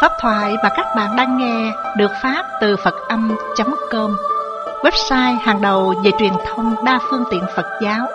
Pháp thoại mà các bạn đang nghe được phát từ Phật-âm.com, website hàng đầu về truyền thông đa phương tiện Phật giáo.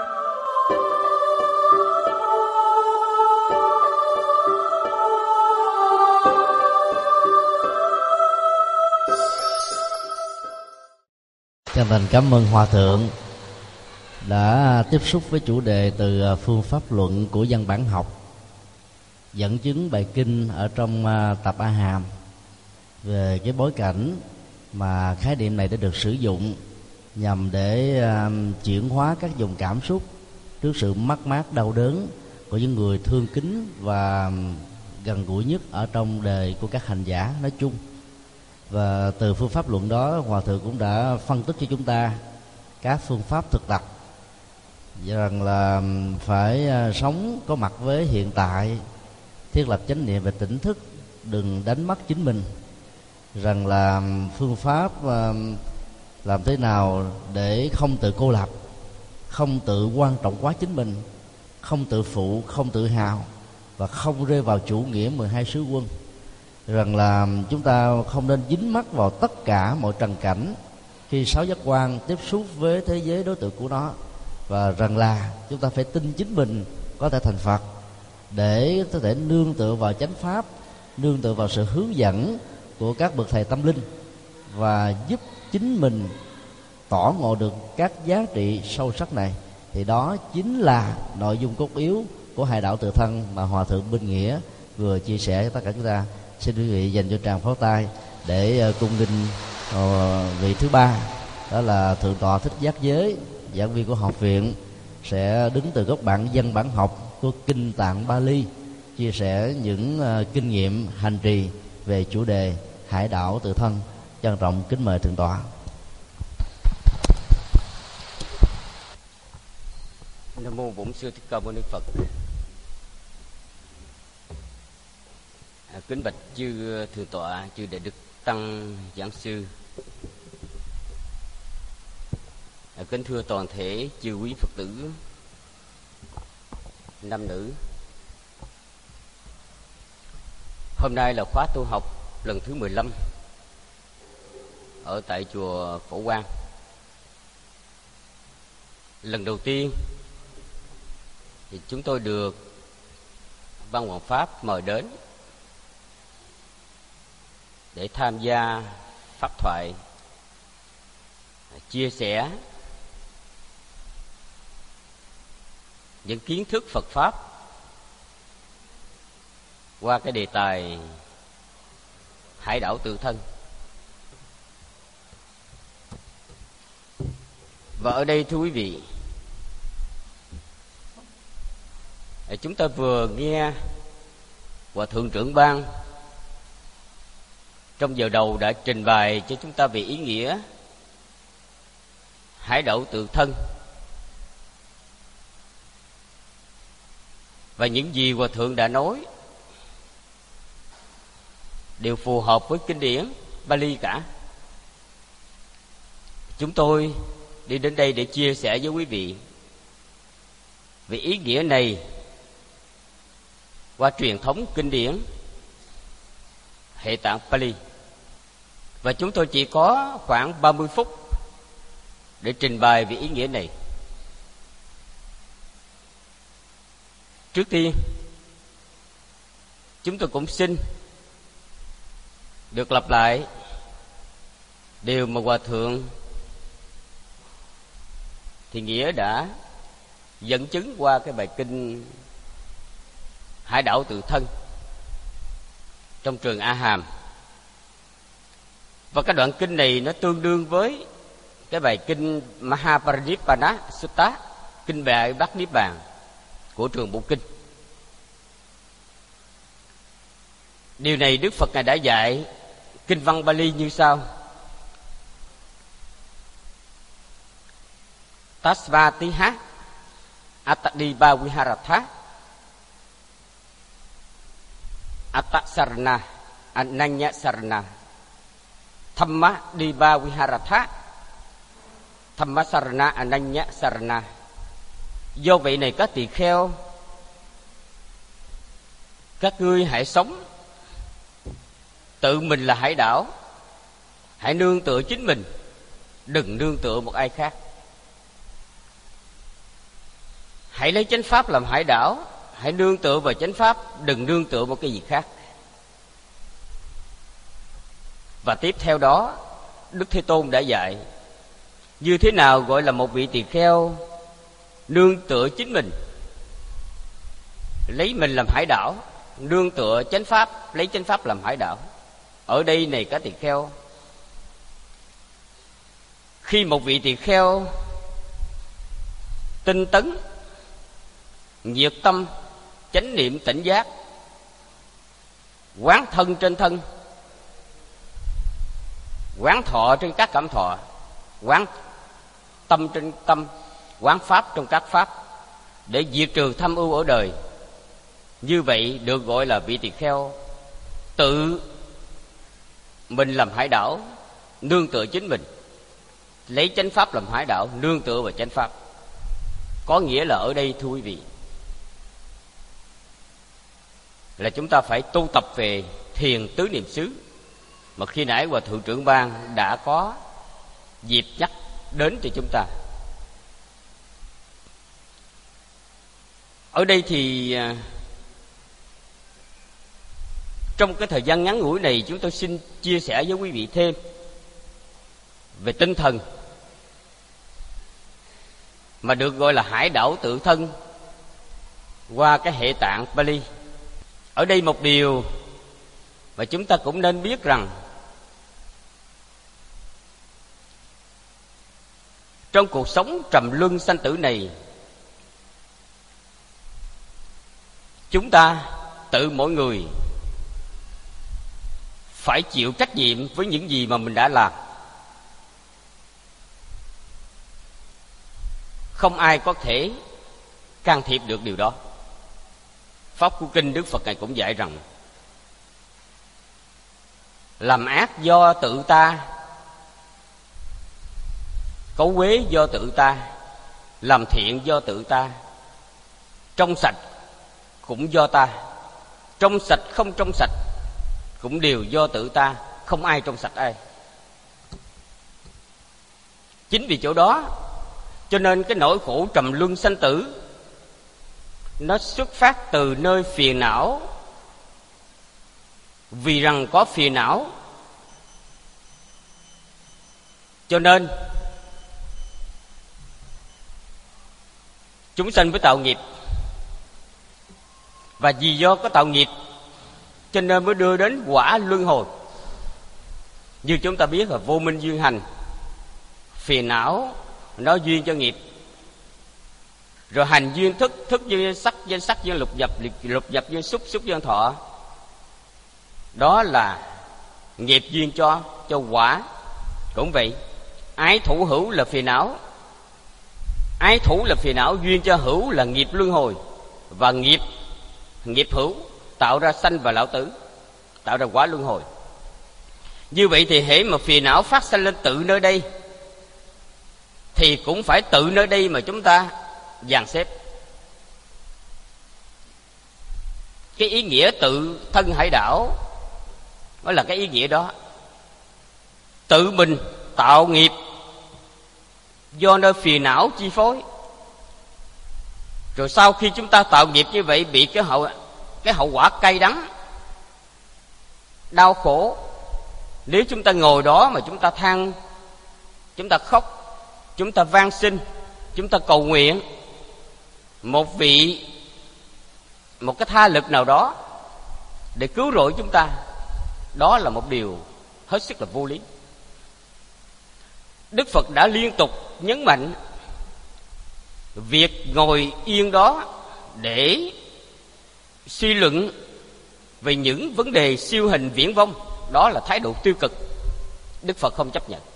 Chân thành cảm ơn Hòa Thượng đã tiếp xúc với chủ đề từ phương pháp luận của văn bản học, dẫn chứng bài kinh ở trong tập A Hàm về cái bối cảnh mà khái niệm này đã được sử dụng nhằm để chuyển hóa các vùng cảm xúc trước sự mất mát đau đớn của những người thương kính và gần gũi nhất ở trong đời của các hành giả nói chung. Và từ phương pháp luận đó, Hòa Thượng cũng đã phân tích cho chúng ta các phương pháp thực tập rằng là phải sống có mặt với hiện tại, thiết lập chánh niệm về tỉnh thức, đừng đánh mất chính mình. Rằng là phương pháp làm thế nào để không tự cô lập, không tự quan trọng quá chính mình, không tự phụ, không tự hào, và không rơi vào chủ nghĩa 12 sứ quân. Rằng là chúng ta không nên dính mắc vào tất cả mọi trần cảnh khi sáu giác quan tiếp xúc với thế giới đối tượng của nó, và rằng là chúng ta phải tin chính mình có thể thành Phật để có thể nương tựa vào chánh pháp, nương tựa vào sự hướng dẫn của các bậc thầy tâm linh, và giúp chính mình tỏ ngộ được các giá trị sâu sắc này. Thì đó chính là nội dung cốt yếu của Hải Đạo Tự Thân mà Hòa Thượng Minh Nghĩa vừa chia sẻ cho tất cả chúng ta. Xin quý vị dành cho tràng pháo tay để cung nghinh vị thứ ba, đó là Thượng tọa Thích Giác Giới, giảng viên của học viện, sẽ đứng từ góc bản văn bản học của Kinh Tạng Bali, chia sẻ những kinh nghiệm hành trì về chủ đề Hải Đạo Tự Thân. Trân trọng kính mời Thượng tọa. Nam mô Bổn Sư Thích Ca Mâu Ni Phật. Kính bạch chư thượng tọa, chư đại đức tăng giảng sư, kính thưa toàn thể chư quý Phật tử nam nữ. Hôm nay là khóa tu học lần thứ 15 ở tại chùa Phổ Quang. Lần đầu tiên thì chúng tôi được Ban Hoàng Pháp mời đến để tham gia pháp thoại, chia sẻ những kiến thức Phật Pháp qua cái đề tài Hải Đạo Tự Thân. Và ở đây thưa quý vị, chúng ta vừa nghe Hòa Thượng Trưởng Ban trong giờ đầu đã trình bày cho chúng ta về ý nghĩa Hải Đạo Tự Thân, và những gì Hòa Thượng đã nói đều phù hợp với kinh điển Bali cả. Chúng tôi đi đến đây để chia sẻ với quý vị về ý nghĩa này qua truyền thống kinh điển Hệ Tạng Pali. Và chúng tôi chỉ có khoảng 30 phút để trình bày về ý nghĩa này. Trước tiên, chúng tôi cũng xin được lặp lại điều mà Hòa Thượng Thì Nghĩa đã dẫn chứng qua cái bài kinh Hải Đạo Tự Thân trong trường A Hàm. Và cái đoạn kinh này nó tương đương với cái bài kinh Mahaparinibbana Sutta, kinh về Bát Niết Bàn của trường Bộ Kinh. Điều này Đức Phật Ngài đã dạy kinh văn Bali như sau: Tasvatiha Attadiba Viharatha Attasarana Ananya Sarana Thamma Diba Viharatha Thamma Sarana Ananya Sarana. Do vậy này các tỳ kheo, các ngươi hãy sống Tự mình là hải đảo, hãy nương tựa chính mình, đừng nương tựa một ai khác. Hãy lấy chánh pháp làm hải đảo, hãy nương tựa vào chánh pháp, đừng nương tựa một cái gì khác. Và tiếp theo đó, Đức Thế Tôn đã dạy như thế nào gọi là một vị tỳ kheo nương tựa chính mình, lấy mình làm hải đảo, nương tựa chánh pháp, lấy chánh pháp làm hải đảo. Ở đây này các tỳ kheo, khi một vị tỳ kheo tinh tấn, nhiệt tâm, chánh niệm tỉnh giác, quán thân trên thân, quán thọ trên các cảm thọ, quán tâm trên tâm, quán pháp trong các pháp, để diệt trừ tham ưu ở đời, như vậy được gọi là vị tỳ kheo tự mình làm hải đảo, nương tựa chính mình, lấy chánh pháp làm hải đảo, nương tựa vào chánh pháp. Có nghĩa là ở đây thưa quý vị, là chúng ta phải tu tập về thiền tứ niệm xứ, mà khi nãy Hòa Thượng Trưởng Ban đã có dịp nhắc đến cho chúng ta. Ở đây thì trong cái thời gian ngắn ngủi này, chúng tôi xin chia sẻ với quý vị thêm về tinh thần mà được gọi là hải đảo tự thân qua cái hệ tạng Pali. Ở đây một điều mà chúng ta cũng nên biết rằng, trong cuộc sống trầm luân sanh tử này, chúng ta tự mỗi người phải chịu trách nhiệm với những gì mà mình đã làm. Không ai có thể can thiệp được điều đó. Pháp Cú Kinh Đức Phật Ngài cũng dạy rằng, làm ác do tự ta, cấu uế do tự ta, làm thiện do tự ta, trong sạch cũng do ta, trong sạch không trong sạch cũng đều do tự ta, không ai trong sạch ai. Chính vì chỗ đó cho nên cái nỗi khổ trầm luân sanh tử nó xuất phát từ nơi phiền não. Vì rằng có phiền não cho nên chúng sanh với tạo nghiệp, và vì do có tạo nghiệp cho nên mới đưa đến quả luân hồi. Như chúng ta biết là vô minh duyên hành, phiền não nó duyên cho nghiệp, rồi hành duyên thức, thức duyên sắc, danh sắc duyên lục nhập, lục nhập duyên xúc, xúc duyên thọ. Đó là nghiệp duyên cho quả. Cũng vậy, ái thủ hữu là phiền não, ái thủ là phiền não, duyên cho hữu là nghiệp luân hồi, và nghiệp hữu tạo ra sanh và lão tử, tạo ra quả luân hồi. Như vậy thì hễ mà phiền não phát sanh lên tự nơi đây, thì cũng phải tự nơi đây mà chúng ta dàn xếp. Cái ý nghĩa tự thân hải đảo đó là cái ý nghĩa đó. Tự mình tạo nghiệp do nơi phiền não chi phối, rồi sau khi chúng ta tạo nghiệp như vậy, bị cái hậu quả cay đắng, đau khổ. Nếu chúng ta ngồi đó mà chúng ta than, chúng ta khóc, chúng ta van xin, chúng ta cầu nguyện một cái tha lực nào đó để cứu rỗi chúng ta, đó là một điều hết sức là vô lý. Đức Phật đã liên tục nhấn mạnh việc ngồi yên đó để suy luận về những vấn đề siêu hình viễn vông, đó là thái độ tiêu cực. Đức Phật không chấp nhận.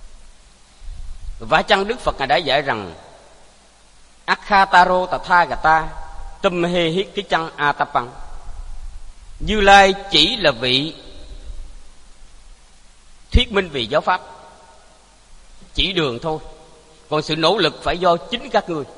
Và chăng Đức Phật Ngài đã dạy rằng Akhataro Tathagata Tumhe Hikichang Atapang, Như Lai chỉ là vị thuyết minh về giáo pháp, chỉ đường thôi, còn sự nỗ lực phải do chính các ngươi.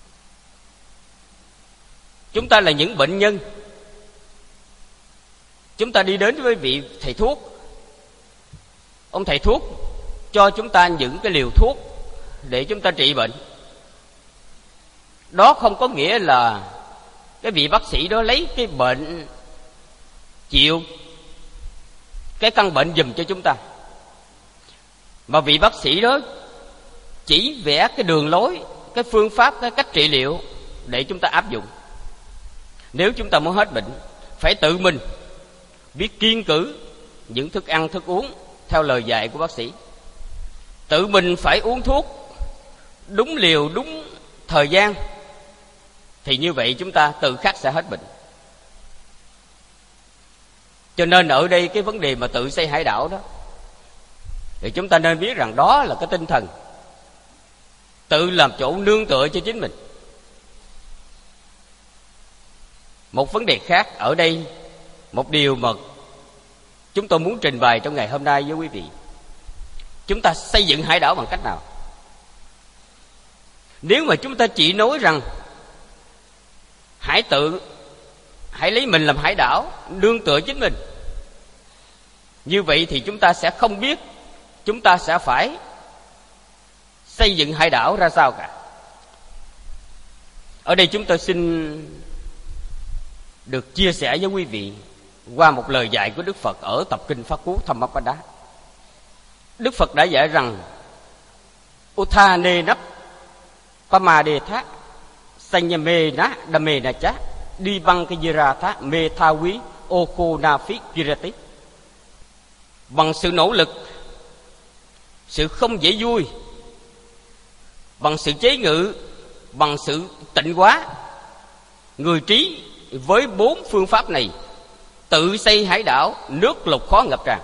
Chúng ta là những bệnh nhân, Chúng ta đi đến với vị thầy thuốc. Ông thầy thuốc cho chúng ta những cái liều thuốc để chúng ta trị bệnh. Đó không có nghĩa là cái vị bác sĩ đó lấy cái bệnh chịu cái căn bệnh giùm cho chúng ta, mà vị bác sĩ đó chỉ vẽ cái đường lối, cái phương pháp, cái cách trị liệu để chúng ta áp dụng. Nếu chúng ta muốn hết bệnh, phải tự mình biết kiêng cữ những thức ăn thức uống theo lời dạy của bác sĩ. Tự mình phải uống thuốc đúng liều, đúng thời gian, thì như vậy chúng ta tự khắc sẽ hết bệnh. Cho nên ở đây cái vấn đề mà tự xây hải đảo đó, thì chúng ta nên biết rằng đó là cái tinh thần tự làm chỗ nương tựa cho chính mình. Một vấn đề khác ở đây, một điều mà chúng tôi muốn trình bày trong ngày hôm nay với quý vị, chúng ta xây dựng hải đảo bằng cách nào? Nếu mà chúng ta chỉ nói rằng hãy lấy mình làm hải đảo, nương tựa chính mình, như vậy thì chúng ta sẽ không biết chúng ta sẽ phải xây dựng hải đảo ra sao cả. Ở đây chúng tôi xin được chia sẻ với quý vị qua một lời dạy của Đức Phật ở tập kinh Pháp Cú Thammapada. Đức Phật đã dạy rằng Uthane nắp Pamade thác Sanyame na Dame na cha đi băng cái Jira thác Mê tha quý Oko na phí Kirati. Bằng sự nỗ lực, sự không dễ vui, bằng sự chế ngự, bằng sự tịnh hóa, người trí với 4 phương pháp này tự xây hải đảo, nước lục khó ngập tràn.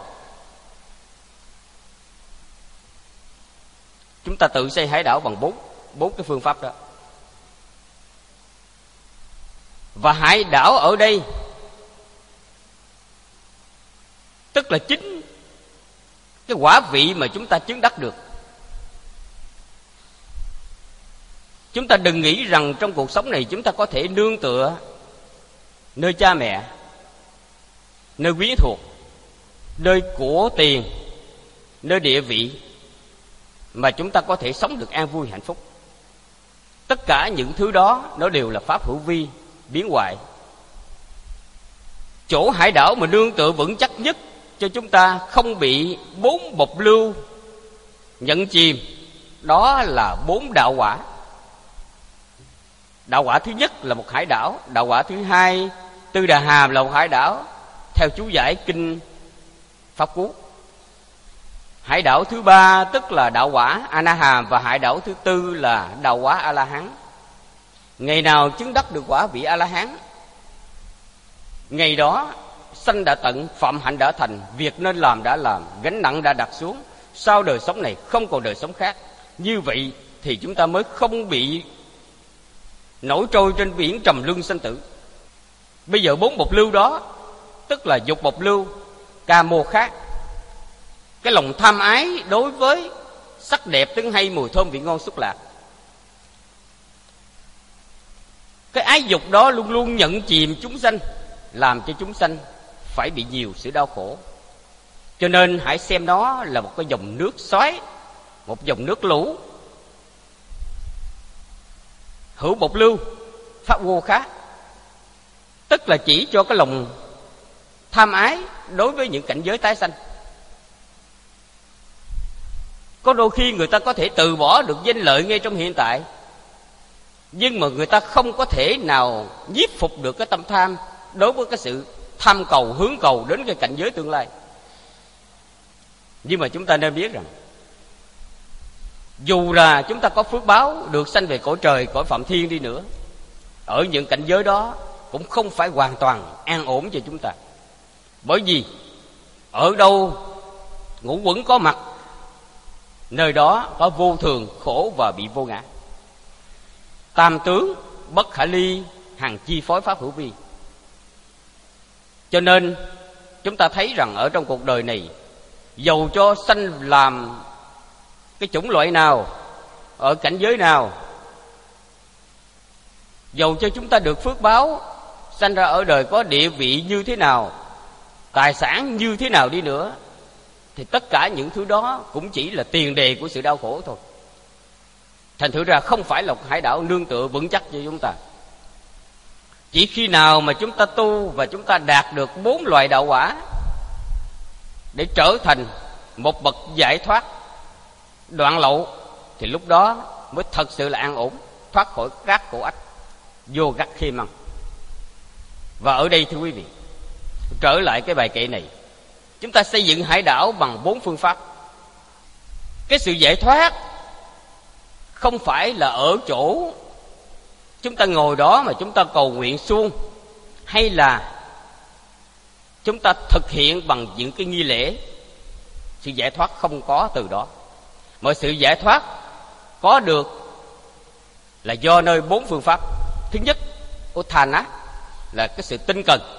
Chúng ta tự xây hải đảo bằng bốn cái phương pháp đó. Và hải đảo ở đây tức là chính cái quả vị mà chúng ta chứng đắc được. Chúng ta đừng nghĩ rằng trong cuộc sống này chúng ta có thể nương tựa nơi cha mẹ, nơi quyến thuộc, nơi của tiền, nơi địa vị mà chúng ta có thể sống được an vui hạnh phúc. Tất cả những thứ đó nó đều là pháp hữu vi, biến hoại. Chỗ hải đảo mà nương tựa vững chắc nhất cho chúng ta không bị 4 bộc lưu nhận chìm, đó là 4 đạo quả. Đạo quả thứ nhất là một hải đảo. Đạo quả thứ hai, Tư Đà Hàm là một hải đảo theo chú giải kinh Pháp Cú. Hải đảo thứ ba tức là đạo quả A Na Hàm, và hải đảo thứ tư là đạo quả A La Hán. Ngày nào chứng đắc được quả vị A La Hán, ngày đó sanh đã tận, phạm hạnh đã thành, việc nên làm đã làm, gánh nặng đã đặt xuống, sau đời sống này không còn đời sống khác. Như vậy thì chúng ta mới không bị nổi trôi trên biển trầm luân sanh tử. Bây giờ 4 bộc lưu đó tức là dục bộc lưu, ca mô khác, cái lòng tham ái đối với sắc đẹp, tiếng hay, mùi thơm, vị ngon, xúc lạc. Cái ái dục đó luôn luôn nhận chìm chúng sanh, làm cho chúng sanh phải bị nhiều sự đau khổ. Cho nên hãy xem nó là một cái dòng nước xoáy, một dòng nước lũ. Hữu bộc lưu, pháp vô khác, tức là chỉ cho cái lòng tham ái đối với những cảnh giới tái sanh. Có đôi khi người ta có thể từ bỏ được danh lợi ngay trong hiện tại, nhưng mà người ta không có thể nào nhiếp phục được cái tâm tham đối với cái sự tham cầu, hướng cầu đến cái cảnh giới tương lai. Nhưng mà chúng ta nên biết rằng dù là chúng ta có phước báo được sanh về cõi trời, cõi phạm thiên đi nữa, ở những cảnh giới đó cũng không phải hoàn toàn an ổn cho chúng ta. Bởi vì ở đâu ngũ uẩn có mặt, nơi đó có vô thường, khổ và bị vô ngã. Tam tướng bất khả ly, hằng chi phối pháp hữu vi. Cho nên chúng ta thấy rằng ở trong cuộc đời này, dầu cho sanh làm cái chủng loại nào, ở cảnh giới nào, dầu cho chúng ta được phước báo, sanh ra ở đời có địa vị như thế nào, tài sản như thế nào đi nữa, thì tất cả những thứ đó cũng chỉ là tiền đề của sự đau khổ thôi. Thành thử ra không phải là một hải đảo nương tựa vững chắc cho chúng ta. Chỉ khi nào mà chúng ta tu và chúng ta đạt được 4 loại đạo quả để trở thành một bậc giải thoát đoạn lậu, thì lúc đó mới thật sự là an ổn, thoát khỏi các khổ ách, vô gắt khê măng. Và ở đây thưa quý vị, trở lại cái bài kệ này, chúng ta xây dựng hải đảo bằng 4 phương pháp. Cái sự giải thoát không phải là ở chỗ chúng ta ngồi đó mà chúng ta cầu nguyện suông, hay là chúng ta thực hiện bằng những cái nghi lễ. Sự giải thoát không có từ đó. Mọi sự giải thoát có được là do nơi 4 phương pháp. Thứ nhất, Uthana, là cái sự tinh cần.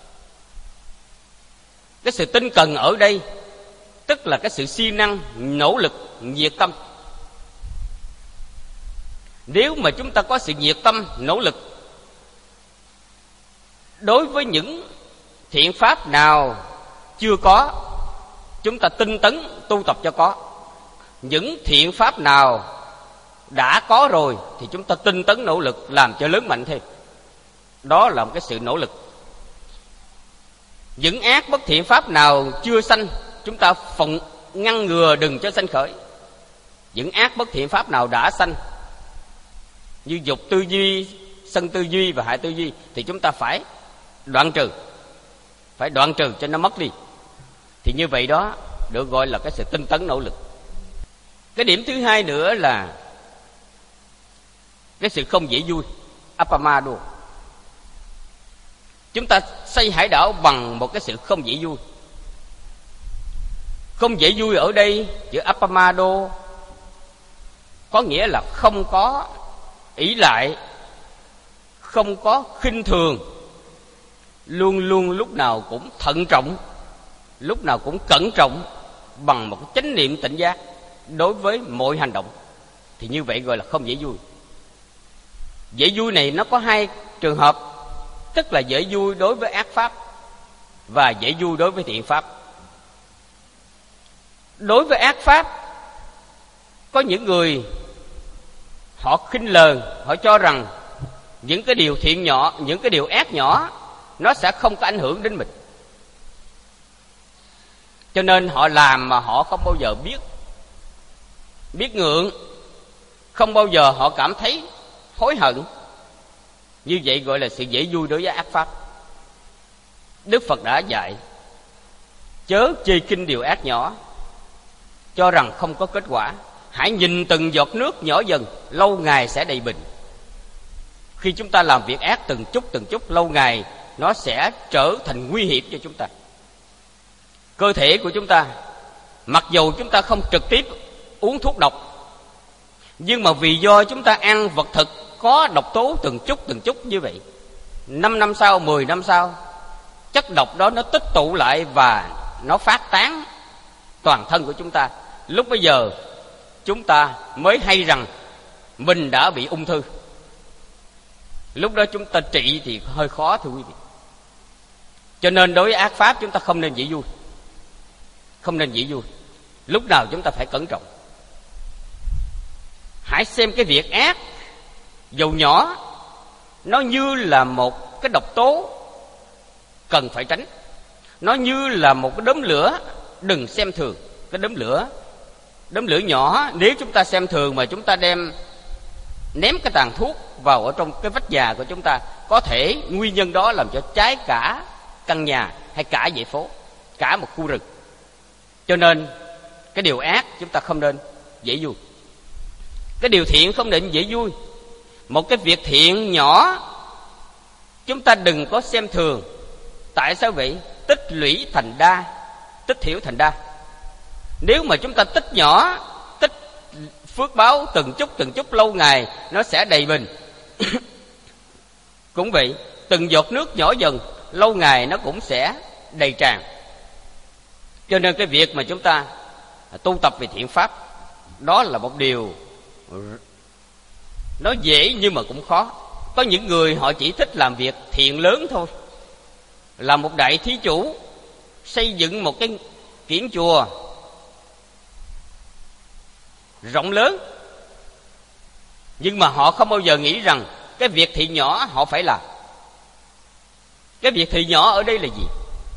Cái sự tinh cần ở đây tức là cái sự siêng năng, nỗ lực, nhiệt tâm. Nếu mà chúng ta có sự nhiệt tâm, nỗ lực đối với những thiện pháp nào chưa có, chúng ta tinh tấn tu tập cho có. Những thiện pháp nào đã có rồi thì chúng ta tinh tấn nỗ lực làm cho lớn mạnh thêm. Đó là một cái sự nỗ lực. Những ác bất thiện pháp nào chưa sanh, chúng ta phòng ngăn ngừa đừng cho sanh khởi. Những ác bất thiện pháp nào đã sanh, như dục tư duy, sân tư duy và hại tư duy, thì chúng ta phải đoạn trừ. Phải đoạn trừ cho nó mất đi. Thì như vậy đó được gọi là cái sự tinh tấn nỗ lực. Cái điểm thứ hai nữa là cái sự không dễ vui, Appamado. Chúng ta xây hải đảo bằng một cái sự không dễ vui. Không dễ vui ở đây, chữ Appamado có nghĩa là không có ỷ lại, không có khinh thường, luôn luôn lúc nào cũng thận trọng, lúc nào cũng cẩn trọng, bằng một cái chánh niệm tỉnh giác đối với mọi hành động. Thì như vậy gọi là không dễ vui. Dễ vui này nó có 2 trường hợp, tức là dễ vui đối với ác pháp và dễ vui đối với thiện pháp. Đối với ác pháp, có những người họ khinh lờn, họ cho rằng những cái điều thiện nhỏ, những cái điều ác nhỏ nó sẽ không có ảnh hưởng đến mình, cho nên họ làm mà họ không bao giờ biết ngượng, không bao giờ họ cảm thấy hối hận. Như vậy gọi là sự dễ vui đối với ác pháp. Đức Phật đã dạy chớ chê khinh điều ác nhỏ, cho rằng không có kết quả. Hãy nhìn từng giọt nước nhỏ dần, lâu ngày sẽ đầy bình. Khi chúng ta làm việc ác từng chút, lâu ngày nó sẽ trở thành nguy hiểm cho chúng ta. Cơ thể của chúng ta, mặc dù chúng ta không trực tiếp uống thuốc độc, nhưng mà vì do chúng ta ăn vật thực có độc tố từng chút như vậy, 5 năm sau, 10 năm sau, chất độc đó nó tích tụ lại và nó phát tán toàn thân của chúng ta. Lúc bấy giờ chúng ta mới hay rằng mình đã bị ung thư. Lúc đó chúng ta trị thì hơi khó thưa quý vị. Cho nên đối với ác pháp chúng ta không nên dễ vui. Không nên dễ vui. Lúc nào chúng ta phải cẩn trọng. Hãy xem cái việc ác dầu nhỏ, nó như là một cái độc tố cần phải tránh. Nó như là một cái đốm lửa, đừng xem thường cái đốm lửa nhỏ. Nếu chúng ta xem thường mà chúng ta đem ném cái tàn thuốc vào ở trong cái vách nhà của chúng ta, có thể nguyên nhân đó làm cho cháy cả căn nhà hay cả dãy phố, cả một khu rừng. Cho nên cái điều ác chúng ta không nên dễ vui, cái điều thiện không nên dễ vui. Một cái việc thiện nhỏ chúng ta đừng có xem thường. Tại sao vậy? Tích lũy thành đa, tích thiểu thành đa. Nếu mà chúng ta tích nhỏ, tích phước báo từng chút lâu ngày nó sẽ đầy bình. Cũng vậy, từng giọt nước nhỏ dần, lâu ngày nó cũng sẽ đầy tràn. Cho nên cái việc mà chúng ta tu tập về thiện pháp, đó là một điều nó dễ nhưng mà cũng khó. Có những người họ chỉ thích làm việc thiện lớn thôi, là một đại thí chủ, xây dựng một cái kiển chùa rộng lớn, nhưng mà họ không bao giờ nghĩ rằng cái việc thị nhỏ họ phải làm. Cái việc thị nhỏ ở đây là gì?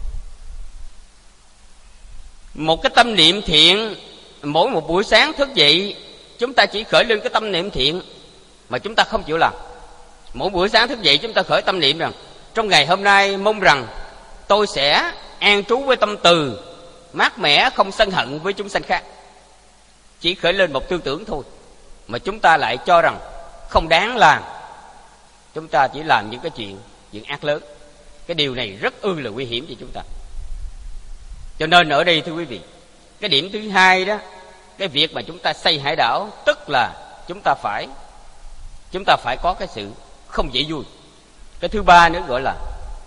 Một cái tâm niệm thiện. Mỗi một buổi sáng thức dậy, chúng ta chỉ khởi lên cái tâm niệm thiện mà chúng ta không chịu làm. Mỗi buổi sáng thức dậy chúng ta khởi tâm niệm rằng trong ngày hôm nay mong rằng tôi sẽ an trú với tâm từ mát mẻ, không sân hận với chúng sanh khác. Chỉ khởi lên một tư tưởng thôi mà chúng ta lại cho rằng không đáng làm. Chúng ta chỉ làm những cái chuyện ác lớn. Cái điều này rất là nguy hiểm cho chúng ta. Cho nên ở đây thưa quý vị, cái điểm thứ hai đó, cái việc mà chúng ta xây hải đảo, tức là chúng ta phải có cái sự không dễ vui. Cái thứ ba nữa gọi là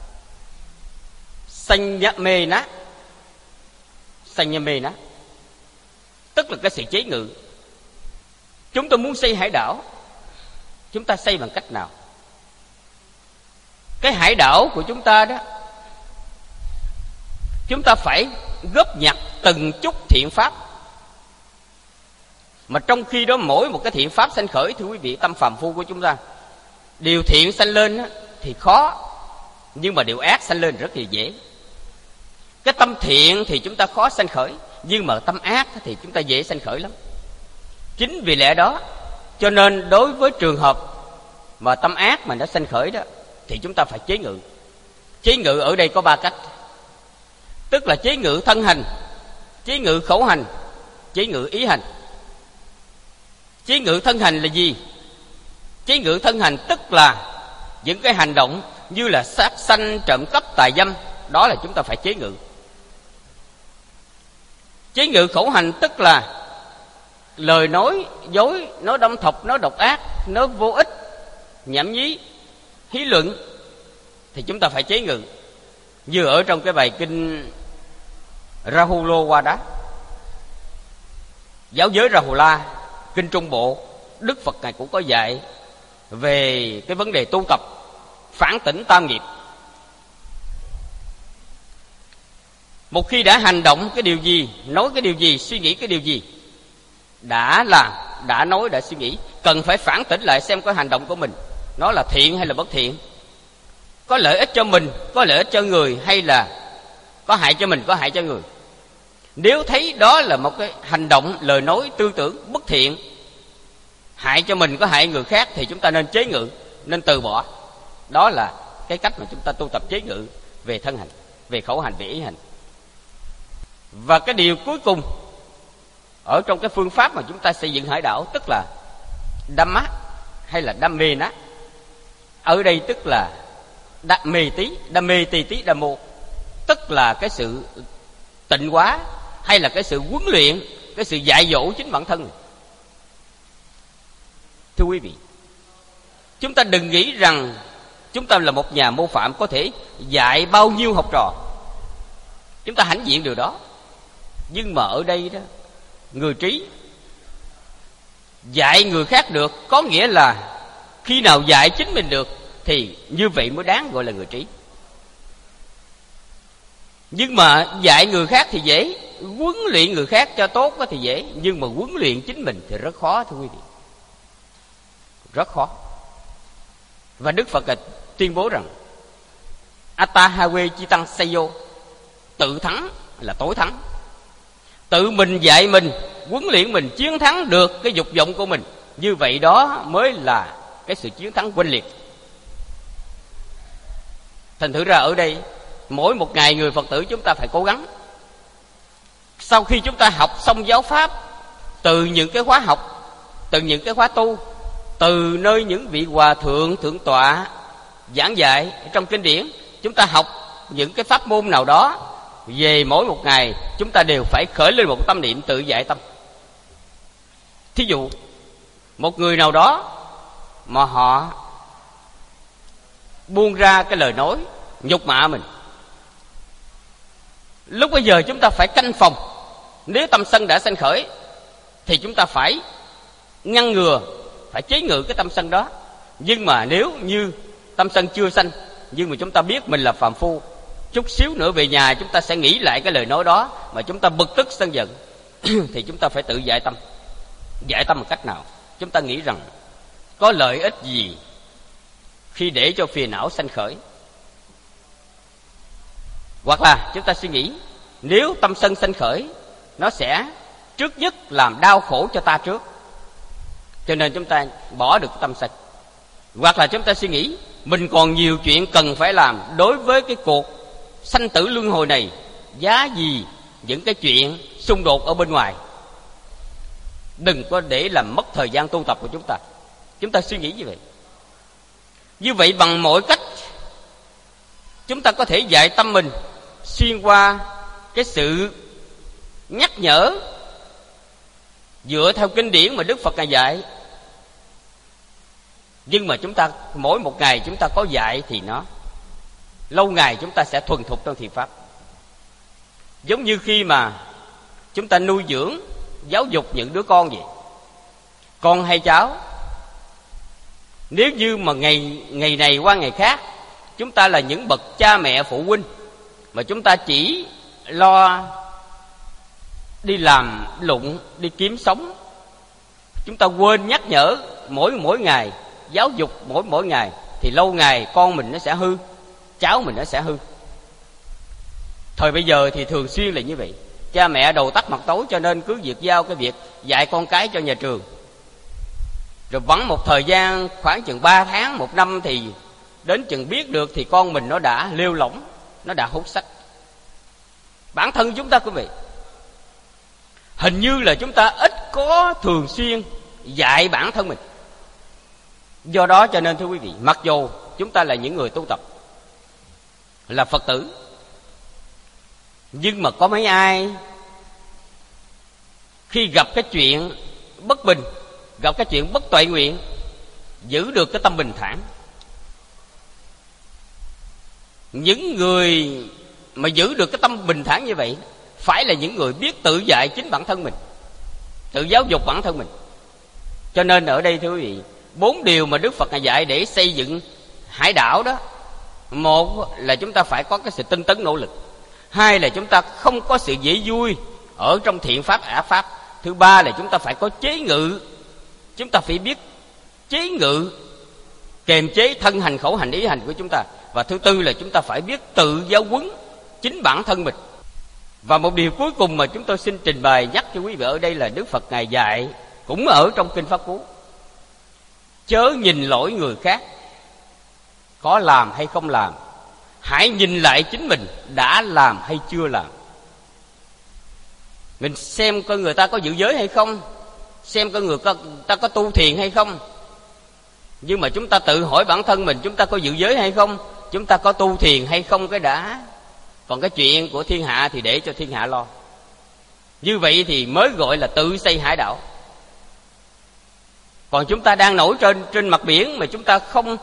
sanyamena, tức là cái sự chế ngự. Chúng ta muốn xây hải đảo, chúng ta xây bằng cách nào? Cái hải đảo của chúng ta đó, chúng ta phải góp nhặt từng chút thiện pháp. Mà trong khi đó mỗi một cái thiện pháp sanh khởi, thưa quý vị, tâm phàm phu của chúng ta, điều thiện sanh lên thì khó, nhưng mà điều ác sanh lên rất là dễ. Cái tâm thiện thì chúng ta khó sanh khởi, nhưng mà tâm ác thì chúng ta dễ sanh khởi lắm. Chính vì lẽ đó, cho nên đối với trường hợp mà tâm ác mà nó sanh khởi đó, thì chúng ta phải chế ngự. Chế ngự ở đây có 3 cách. Tức là chế ngự thân hành, chế ngự khẩu hành, chế ngự ý hành. Chế ngự thân hành là gì? Chế ngự thân hành tức là những cái hành động như là sát sanh, trộm cắp, tà dâm, đó là chúng ta phải chế ngự. Chế ngự khẩu hành tức là lời nói dối, nói đâm thọc, nói độc ác, nói vô ích, nhảm nhí, hí luận, thì chúng ta phải chế ngự. Như ở trong cái bài kinh Rahulawada, giáo giới Rahula, kinh Trung Bộ, Đức Phật Ngài cũng có dạy về cái vấn đề tu tập phản tỉnh tam nghiệp. Một khi đã hành động cái điều gì, nói cái điều gì, suy nghĩ cái điều gì, đã làm, đã nói, đã suy nghĩ, cần phải phản tỉnh lại xem cái hành động của mình nó là thiện hay là bất thiện, có lợi ích cho mình, có lợi ích cho người, hay là có hại cho mình, có hại cho người. Nếu thấy đó là một cái hành động, lời nói, tư tưởng bất thiện, hại cho mình, có hại người khác, thì chúng ta nên chế ngự, nên từ bỏ. Đó là cái cách mà chúng ta tu tập chế ngự về thân hành, về khẩu hành, về ý hành. Và cái điều cuối cùng ở trong cái phương pháp mà chúng ta xây dựng hải đảo, tức là Dhamma hay là Dhammena. Ở đây tức là Dhamme Titi Dhammo, tức là cái sự tịnh hóa hay là cái sự huấn luyện, cái sự dạy dỗ chính bản thân. Thưa quý vị, chúng ta đừng nghĩ rằng chúng ta là một nhà mô phạm có thể dạy bao nhiêu học trò. Chúng ta hãnh diện điều đó. Nhưng mà ở đây đó, người trí dạy người khác được, có nghĩa là khi nào dạy chính mình được thì như vậy mới đáng gọi là người trí. Nhưng mà dạy người khác thì dễ, huấn luyện người khác cho tốt thì dễ, nhưng mà huấn luyện chính mình thì rất khó, thưa quý vị, rất khó. Và Đức Phật tuyên bố rằng Atahawe Chitang Sayo, tự thắng là tối thắng. Tự mình dạy mình, huấn luyện mình, chiến thắng được cái dục vọng của mình, như vậy đó mới là cái sự chiến thắng oanh liệt. Thành thử ra ở đây, mỗi một ngày người Phật tử chúng ta phải cố gắng. Sau khi chúng ta học xong giáo pháp, từ những cái khóa học, từ những cái khóa tu, từ nơi những vị hòa thượng, thượng tọa giảng dạy trong kinh điển, chúng ta học những cái pháp môn nào đó, về mỗi một ngày chúng ta đều phải khởi lên một tâm niệm tự dạy tâm. Thí dụ một người nào đó mà họ buông ra cái lời nói nhục mạ mình, lúc bây giờ chúng ta phải canh phòng. Nếu tâm sân đã sanh khởi thì chúng ta phải ngăn ngừa, phải chế ngự cái tâm sân đó. Nhưng mà nếu như tâm sân chưa sanh, nhưng mà chúng ta biết mình là phàm phu, chút xíu nữa về nhà chúng ta sẽ nghĩ lại cái lời nói đó mà chúng ta bực tức sân giận thì chúng ta phải tự giải tâm. Giải tâm một cách nào? Chúng ta nghĩ rằng có lợi ích gì khi để cho phiền não sanh khởi? Hoặc là chúng ta suy nghĩ, nếu tâm sân sanh khởi, nó sẽ trước nhất làm đau khổ cho ta trước, cho nên chúng ta bỏ được tâm sân. Hoặc là chúng ta suy nghĩ, mình còn nhiều chuyện cần phải làm đối với cái cuộc sanh tử luân hồi này, giá gì những cái chuyện xung đột ở bên ngoài. Đừng có để làm mất thời gian tu tập của chúng ta. Chúng ta suy nghĩ như vậy. Như vậy bằng mọi cách chúng ta có thể dạy tâm mình xuyên qua cái sự nhắc nhở dựa theo kinh điển mà Đức Phật ngài dạy. Nhưng mà chúng ta mỗi một ngày chúng ta có dạy thì nó lâu ngày chúng ta sẽ thuần thục trong thiền pháp. Giống như khi mà chúng ta nuôi dưỡng, giáo dục những đứa con vậy, con hay cháu, nếu như mà ngày này qua ngày khác chúng ta là những bậc cha mẹ phụ huynh mà chúng ta chỉ lo đi làm lụng, đi kiếm sống, chúng ta quên nhắc nhở mỗi ngày, giáo dục mỗi ngày, thì lâu ngày con mình nó sẽ hư, cháu mình nó sẽ hư. Thời bây giờ thì thường xuyên là như vậy. Cha mẹ đầu tắt mặt tối, cho nên cứ việc giao cái việc dạy con cái cho nhà trường. Rồi vẫn một thời gian khoảng chừng 3 tháng, 1 năm thì đến chừng biết được thì con mình nó đã lêu lỏng, nó đã hút sách. Bản thân chúng ta quý vị, hình như là chúng ta ít có thường xuyên dạy bản thân mình. Do đó cho nên thưa quý vị, mặc dù chúng ta là những người tu tập, là Phật tử, nhưng mà có mấy ai khi gặp cái chuyện bất bình, gặp cái chuyện bất toại nguyện, giữ được cái tâm bình thản. Những người mà giữ được cái tâm bình thản như vậy phải là những người biết tự dạy chính bản thân mình, tự giáo dục bản thân mình. Cho nên ở đây thưa quý vị, 4 điều mà Đức Phật dạy để xây dựng hải đảo đó: một là chúng ta phải có cái sự tinh tấn nỗ lực, hai là chúng ta không có sự dễ vui ở trong thiện pháp ác pháp, thứ ba là chúng ta phải có chế ngự, chúng ta phải biết chế ngự, kềm chế thân hành khẩu hành ý hành của chúng ta, và thứ tư là chúng ta phải biết tự giáo huấn chính bản thân mình. Và một điều cuối cùng mà chúng tôi xin trình bày nhắc cho quý vị ở đây là Đức Phật ngài dạy cũng ở trong kinh Pháp Cú: chớ nhìn lỗi người khác có làm hay không làm, hãy nhìn lại chính mình đã làm hay chưa làm. Mình xem coi người ta có giữ giới hay không, xem coi người ta có tu thiền hay không. Nhưng mà chúng ta tự hỏi bản thân mình, chúng ta có giữ giới hay không, chúng ta có tu thiền hay không cái đã. Còn cái chuyện của thiên hạ thì để cho thiên hạ lo. Như vậy thì mới gọi là tự xây hải đảo. Còn chúng ta đang nổi trên mặt biển mà chúng ta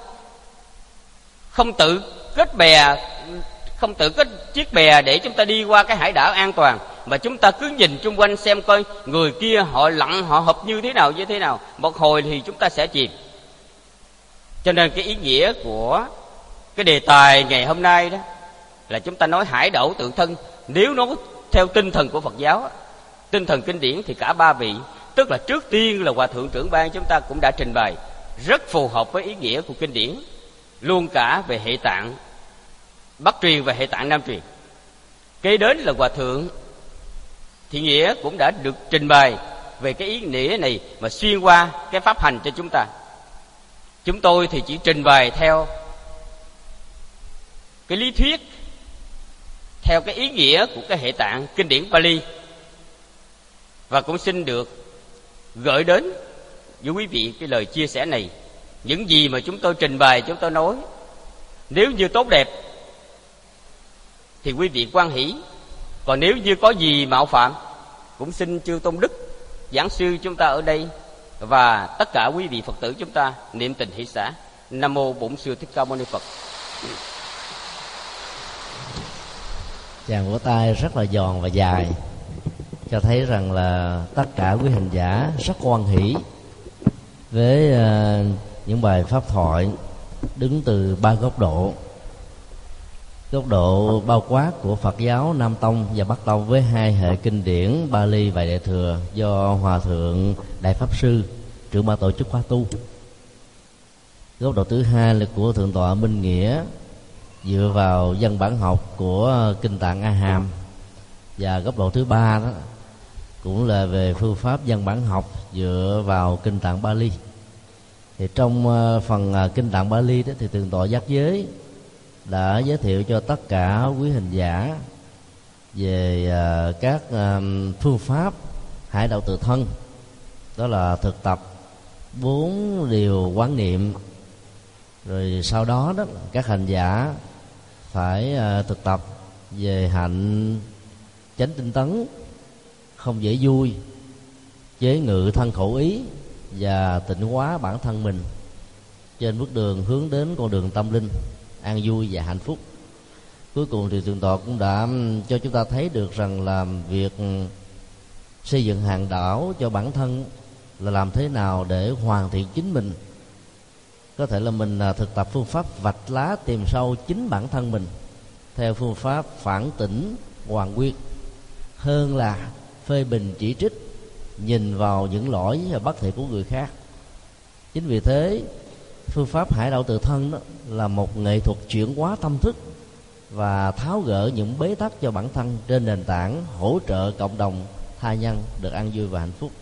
không tự kết bè, không tự kết chiếc bè để chúng ta đi qua cái hải đảo an toàn, mà chúng ta cứ nhìn chung quanh xem coi người kia họ lặn, họ hợp như thế nào, một hồi thì chúng ta sẽ chìm. Cho nên cái ý nghĩa của cái đề tài ngày hôm nay đó là chúng ta nói hải đảo tự thân. Nếu nó theo tinh thần của Phật giáo, tinh thần kinh điển, thì cả 3 vị, tức là trước tiên là Hòa Thượng Trưởng Ban chúng ta cũng đã trình bày rất phù hợp với ý nghĩa của kinh điển, luôn cả về hệ tạng Bắc truyền và hệ tạng Nam truyền. Kế đến là Hòa Thượng Thiện Nghĩa cũng đã được trình bày về cái ý nghĩa này mà xuyên qua cái pháp hành cho chúng ta. Chúng tôi thì chỉ trình bày theo cái lý thuyết, theo cái ý nghĩa của cái hệ tạng kinh điển Pali. Và cũng xin được gửi đến với quý vị cái lời chia sẻ này. Những gì mà chúng tôi trình bày, chúng tôi nói, nếu như tốt đẹp thì quý vị quan hỷ. Còn nếu như có gì mạo phạm, cũng xin chư Tôn Đức Giảng sư chúng ta ở đây và tất cả quý vị Phật tử chúng ta niệm tình hỷ xả. Nam mô Bổn Sư Thích Ca Mâu Ni Phật. Chàng vỗ tay rất là giòn và dài, cho thấy rằng là tất cả quý hành giả rất hoan hỷ với những bài pháp thoại đứng từ 3 góc độ. góc độ bao quát của Phật giáo Nam Tông và Bắc Tông với hai hệ kinh điển Bali và Đại Thừa do Hòa Thượng Đại Pháp Sư trưởng ban tổ chức khóa tu. Góc độ thứ hai là của Thượng tọa Minh Nghĩa dựa vào văn bản học của Kinh Tạng A Hàm, và góc độ thứ ba đó cũng là về phương pháp văn bản học dựa vào Kinh Tạng Bali. Thì trong phần Kinh Tạng Bali đó thì Thượng tọa Giác Giới đã giới thiệu cho tất cả quý hành giả về các phương pháp hải đạo tự thân, đó là thực tập 4 điều quán niệm. Rồi sau đó đó các hành giả phải thực tập về hạnh chánh tinh tấn, không dễ vui, chế ngự thân khẩu ý và tịnh hóa bản thân mình trên bước đường hướng đến con đường tâm linh an vui và hạnh phúc. Cuối cùng thì Thượng tọa cũng đã cho chúng ta thấy được rằng là việc xây dựng hàng đạo cho bản thân là làm thế nào để hoàn thiện chính mình. Có thể là mình thực tập phương pháp vạch lá tìm sâu chính bản thân mình theo phương pháp phản tỉnh hoàn nguyên, hơn là phê bình chỉ trích, nhìn vào những lỗi và bất thiện của người khác. Chính vì thế phương pháp hải đạo tự thân đó là một nghệ thuật chuyển hóa tâm thức và tháo gỡ những bế tắc cho bản thân trên nền tảng hỗ trợ cộng đồng tha nhân được an vui và hạnh phúc.